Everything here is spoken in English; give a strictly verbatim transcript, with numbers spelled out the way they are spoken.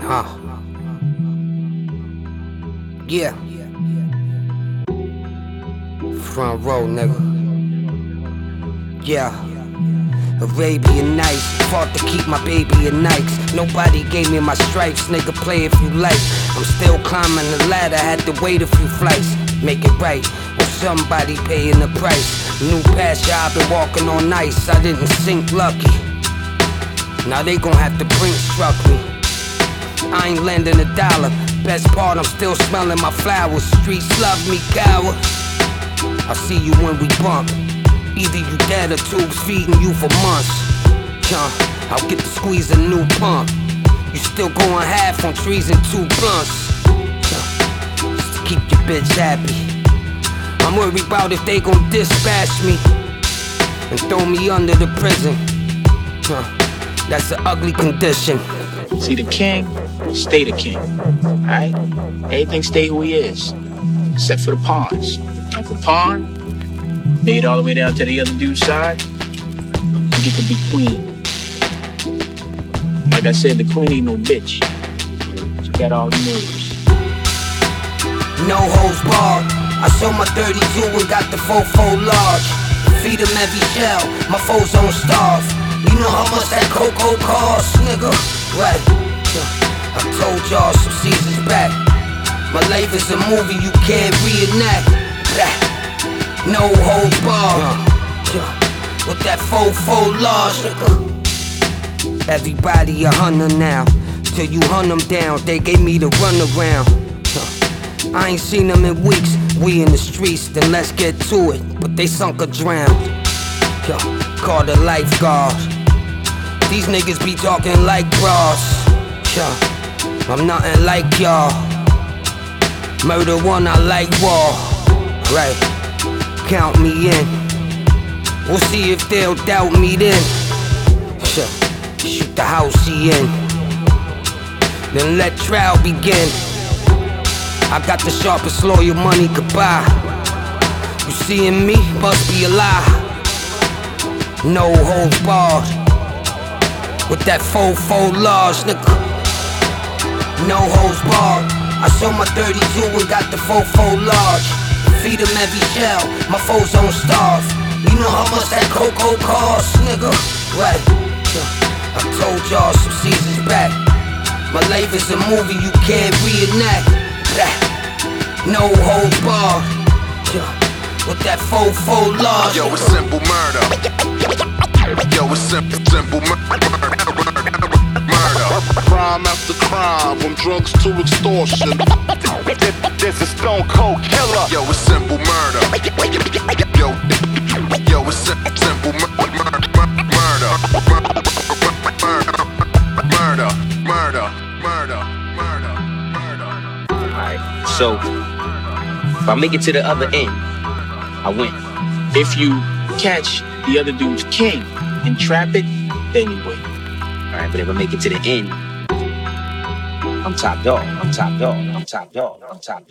Huh. Yeah. Front row, nigga. Yeah. Arabian Nights, fought to keep my baby in Nikes. Nobody gave me my stripes, nigga, play if you like. I'm still climbing the ladder, had to wait a few flights. Make it right, or somebody paying the price. New pasture, I've been walking on ice. I didn't sink lucky. Now they gon' have to brink struck me. I ain't lending a dollar. Best part, I'm still smelling my flowers. Streets love me, coward. I'll see you when we bump. Either you dead or tubes feeding you for months. Huh, I'll get to squeeze a new pump. You still going half on trees and two blunts. Huh, just to keep your bitch happy. I'm worried about if they gon' dispatch me and throw me under the prison. Huh, that's an ugly condition. See, the king, stay the king, alright? Everything stay who he is, except for the pawns. And for pawn, made it all the way down to the other dude's side, you get to be queen. Like I said, the queen ain't no bitch. She got all the moves. No holds barred. I show my thirty-two and got the fofo large. Feed them every shell, my foes don't starve. You know how much that cocoa costs, nigga? Right, I told y'all some seasons back. My life is a movie you can't reenact. No holds barred. With that fofo large, nigga. Everybody a hunter now. Till you hunt them down, they gave me the runaround. I ain't seen them in weeks. We in the streets, then let's get to it. But they sunk or drowned. Yo, call the lifeguard. These niggas be talking like bras. Yo, I'm nothing like y'all. Murder one, I like war. Right, count me in. We'll see if they'll doubt me then. Yo, shoot the house he in. Then let trial begin. I got the sharpest lawyer money could buy. You seeing me must be a lie. No holds barred. With that fofo large, nigga. No holds barred. I show my thirty-two and got the fofo large. Feed them every shell, my foes don't starve. You know how much that cocoa costs, nigga? Right, I told y'all some seasons back. My life is a movie you can't reenact. No holds barred. With that fofo large. Yo, it's simple murder. Yo, it's simple, simple murder. Murder. Crime after crime, from drugs to extortion. This is Stone Cold Killer. Yo, it's simple murder. Yo, yo, it's simple, simple murder. Murder. Murder. Murder. Murder. Murder. Murder. Alright, so if I make it to the other end, I win. If you catch the other dude's king and trap it, then you win. Alright, but if I make it to the end, I'm top dog, I'm top dog, I'm top dog, I'm top dog.